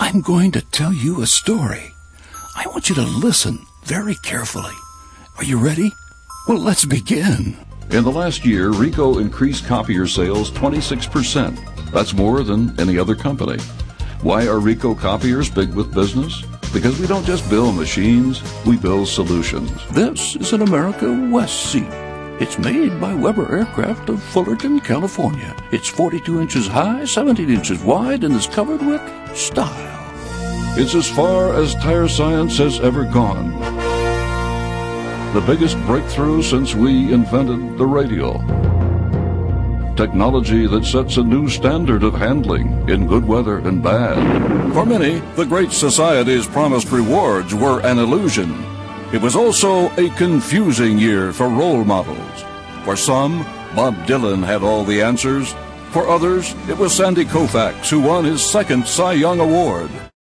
I'm going to tell you a story. I want you to listen very carefully. Are you ready? Well, let's begin. In the last year, Ricoh increased copier sales 26%. That's more than any other company. Why are Ricoh copiers big with business? Because we don't just build machines, we build solutions. This is an America West seat. It's made by Weber Aircraft of Fullerton, California. It's 42 inches high, 17 inches wide, and is covered with style. It's as far as tire science has ever gone. The biggest breakthrough since we invented the radio. Technology that sets a new standard of handling in good weather and bad. For many, the Great Society's promised rewards were an illusion. It was also a confusing year for role models. For some, Bob Dylan had all the answers. For others, it was Sandy Koufax who won his second Cy Young Award.